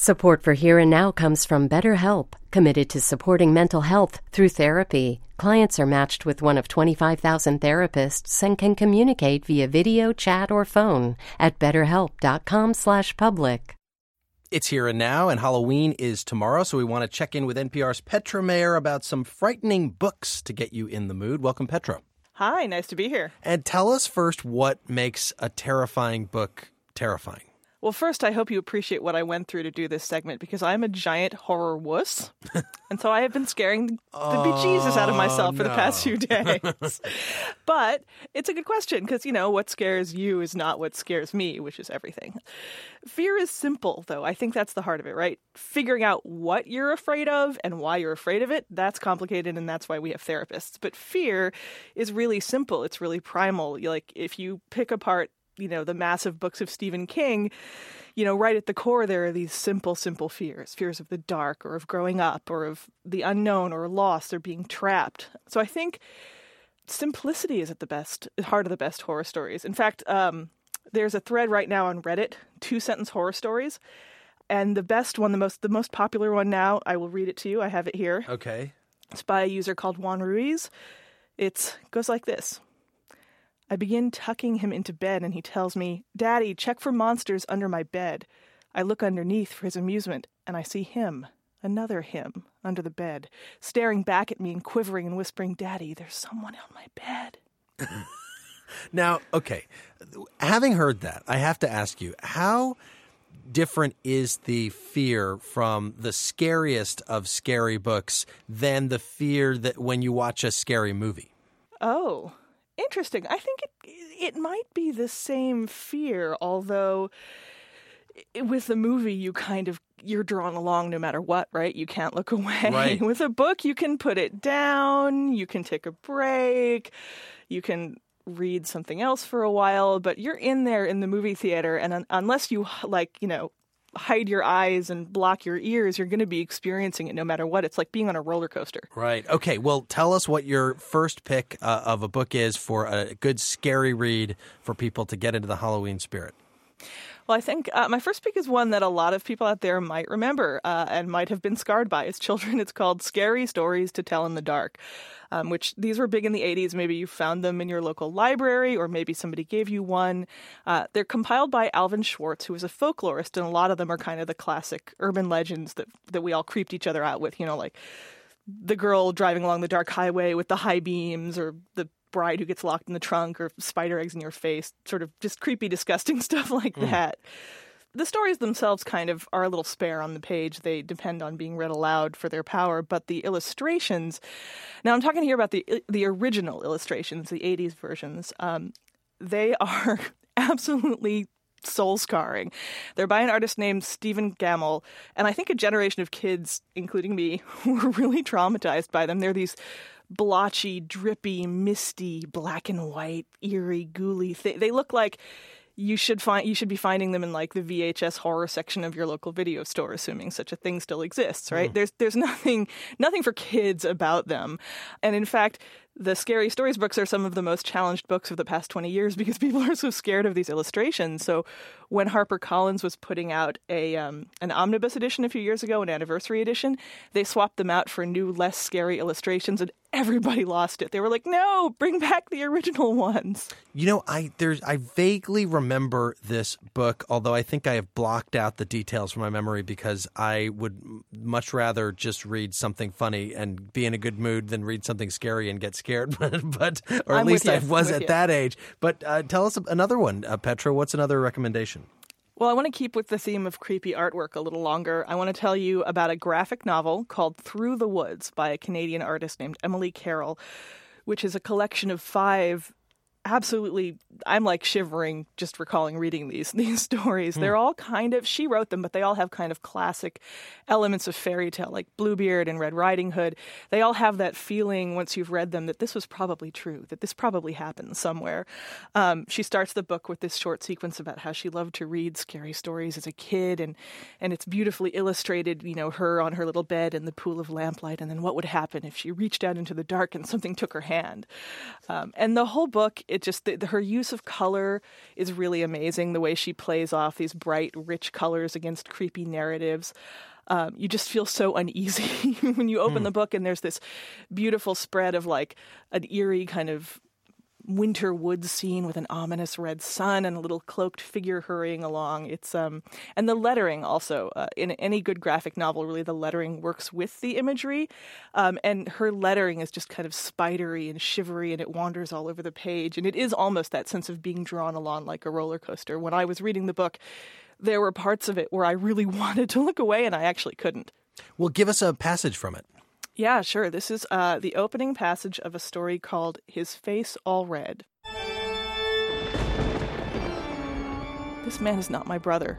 Support for Here and Now comes from BetterHelp, committed to supporting mental health through therapy. Clients are matched with one of 25,000 therapists and can communicate via video, chat, or phone at betterhelp.com/public. It's Here and Now, and Halloween is tomorrow, so we want to check in with NPR's Petra Mayer about some frightening books to get you in the mood. Welcome, Petra. Hi, nice to be here. And tell us first what makes a terrifying book terrifying. Well, first, I hope you appreciate what I went through to do this segment because I'm a giant horror wuss. And so I have been scaring the bejesus out of myself for the past few days. But it's a good question because, what scares you is not what scares me, which is everything. Fear is simple, though. I think that's the heart of it, right? Figuring out what you're afraid of and why you're afraid of it, that's complicated, and that's why we have therapists. But fear is really simple. It's really primal. Like, if you pick apart the massive books of Stephen King, right at the core, there are these simple fears. Fears of the dark or of growing up or of the unknown or loss or being trapped. So I think simplicity is at the heart of the best horror stories. In fact, there's a thread right now on Reddit, 2-sentence horror stories. And the best one, the most popular one now, I will read it to you. I have it here. Okay. It's by a user called Juan Ruiz. It goes like this. I begin tucking him into bed and he tells me, "Daddy, check for monsters under my bed." I look underneath for his amusement and I see him, another him, under the bed, staring back at me and quivering and whispering, "Daddy, there's someone on my bed." Now, okay, having heard that, I have to ask you, how different is the fear from the scariest of scary books than the fear that when you watch a scary movie? Oh, interesting. I think it might be the same fear, although with the movie you're drawn along no matter what, right? You can't look away. Right. With a book, you can put it down, you can take a break, you can read something else for a while, but you're in there in the movie theater, and unless you hide your eyes and block your ears, you're going to be experiencing it no matter what. It's like being on a roller coaster. Right. Okay. Well, tell us what your first pick of a book is for a good scary read for people to get into the Halloween spirit. Well, I think my first pick is one that a lot of people out there might remember and might have been scarred by as children. It's called Scary Stories to Tell in the Dark, which these were big in the 80s. Maybe you found them in your local library or maybe somebody gave you one. They're compiled by Alvin Schwartz, who is a folklorist, and a lot of them are kind of the classic urban legends that we all creeped each other out with, like the girl driving along the dark highway with the high beams, or the bride who gets locked in the trunk, or spider eggs in your face, sort of just creepy, disgusting stuff like that. The stories themselves kind of are a little spare on the page. They depend on being read aloud for their power, but the illustrations, now I'm talking here about the original illustrations, the 80s versions, they are absolutely soul-scarring. They're by an artist named Stephen Gammell, and I think a generation of kids, including me, were really traumatized by them. They're these blotchy, drippy, misty, black and white, eerie, ghouly thing. They look like you should be finding them in like the VHS horror section of your local video store, assuming such a thing still exists, right? There's nothing for kids about them. And in fact, the Scary Stories books are some of the most challenged books of the past 20 years because people are so scared of these illustrations. So when HarperCollins was putting out an omnibus edition a few years ago, an anniversary edition, they swapped them out for new, less scary illustrations, and everybody lost it. They were like, "No, bring back the original ones." I vaguely remember this book, although I think I have blocked out the details from my memory because I would much rather just read something funny and be in a good mood than read something scary and get scared. Or at least I was at that age. But tell us another one, Petra. What's another recommendation? Well, I want to keep with the theme of creepy artwork a little longer. I want to tell you about a graphic novel called Through the Woods by a Canadian artist named Emily Carroll, which is a collection of 5 absolutely, I'm like shivering just recalling reading these stories. They're all kind of, she wrote them, but they all have kind of classic elements of fairy tale, like Bluebeard and Red Riding Hood. They all have that feeling once you've read them that this was probably true, that this probably happened somewhere. She starts the book with this short sequence about how she loved to read scary stories as a kid, and it's beautifully illustrated, her on her little bed in the pool of lamplight, and then what would happen if she reached out into the dark and something took her hand. And the whole book it just her use of color is really amazing. The way she plays off these bright, rich colors against creepy narratives. You just feel so uneasy when you open the book and there's this beautiful spread of like an eerie kind of winter woods scene with an ominous red sun and a little cloaked figure hurrying along. It's and the lettering also in any good graphic novel, really the lettering works with the imagery, and her lettering is just kind of spidery and shivery, and it wanders all over the page, and it is almost that sense of being drawn along like a roller coaster. When I was reading the book, there were parts of it where I really wanted to look away, and I actually couldn't. Well, give us a passage from it. Yeah, sure. This is the opening passage of a story called His Face All Red. This man is not my brother.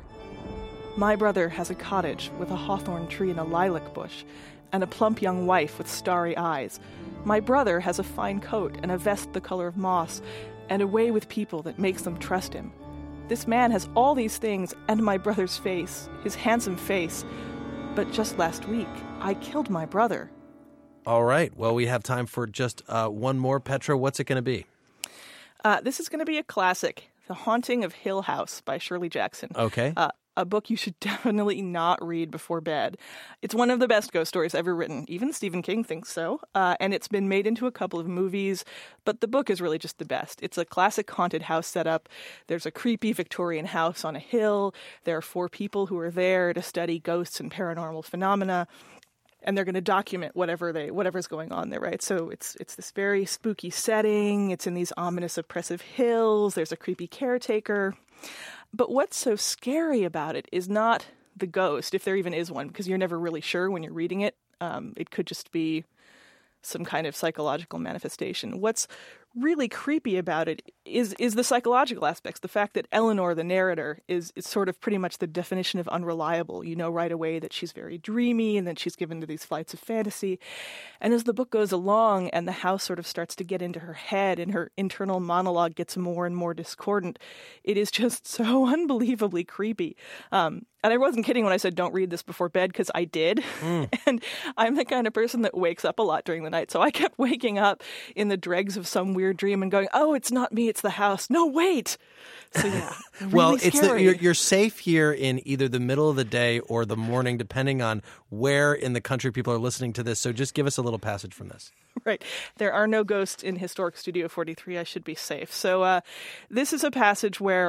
My brother has a cottage with a hawthorn tree and a lilac bush, and a plump young wife with starry eyes. My brother has a fine coat and a vest the color of moss, and a way with people that makes them trust him. This man has all these things and my brother's face, his handsome face. But just last week, I killed my brother. All right. Well, we have time for just one more. Petra, what's it going to be? This is going to be a classic, The Haunting of Hill House by Shirley Jackson. Okay. A book you should definitely not read before bed. It's one of the best ghost stories ever written. Even Stephen King thinks so. And it's been made into a couple of movies, but the book is really just the best. It's a classic haunted house setup. There's a creepy Victorian house on a hill. There are 4 people who are there to study ghosts and paranormal phenomena. And they're going to document whatever's going on there, right? So it's this very spooky setting. It's in these ominous, oppressive hills. There's a creepy caretaker. But what's so scary about it is not the ghost, if there even is one, because you're never really sure when you're reading it. It could just be some kind of psychological manifestation. What's really creepy about it is the psychological aspects. The fact that Eleanor, the narrator, is sort of pretty much the definition of unreliable. You know right away that she's very dreamy and that she's given to these flights of fantasy. And as the book goes along and the house sort of starts to get into her head and her internal monologue gets more and more discordant, it is just so unbelievably creepy. And I wasn't kidding when I said don't read this before bed, because I did. And I'm the kind of person that wakes up a lot during the night. So I kept waking up in the dregs of some weird dream and going, oh, it's not me, it's the house. No, wait. So yeah, really well, scary. You're safe here in either the middle of the day or the morning, depending on where in the country people are listening to this. So just give us a little passage from this. Right. There are no ghosts in Historic Studio 43. I should be safe. So this is a passage where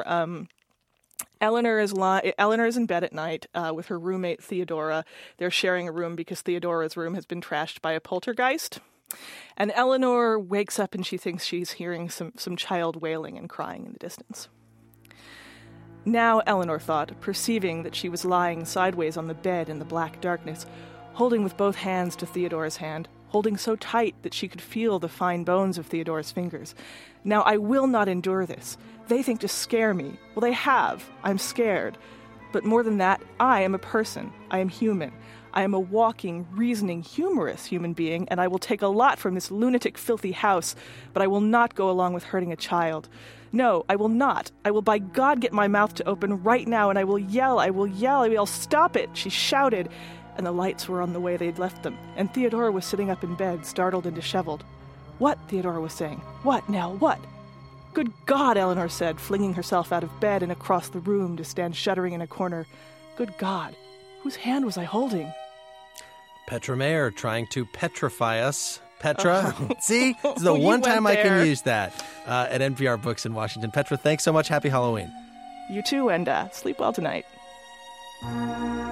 Eleanor is in bed at night with her roommate Theodora. They're sharing a room because Theodora's room has been trashed by a poltergeist. And Eleanor wakes up and she thinks she's hearing some child wailing and crying in the distance. Now, Eleanor thought, perceiving that she was lying sideways on the bed in the black darkness, holding with both hands to Theodora's hand, holding so tight that she could feel the fine bones of Theodora's fingers. Now, I will not endure this. They think to scare me. Well, they have. I'm scared. But more than that, I am a person. I am human. I am a walking, reasoning, humorous human being, and I will take a lot from this lunatic, filthy house, but I will not go along with hurting a child. No, I will not. I will by God get my mouth to open right now, and I will yell, stop it, she shouted. And the lights were on the way they'd left them, and Theodora was sitting up in bed, startled and disheveled. What? Theodora was saying. What, Nell, what? Good God, Eleanor said, flinging herself out of bed and across the room to stand shuddering in a corner. Good God, whose hand was I holding? Petra Mayer trying to petrify us. Petra, see? This is the one time I can use that at NPR Books in Washington. Petra, thanks so much. Happy Halloween. You too, and sleep well tonight.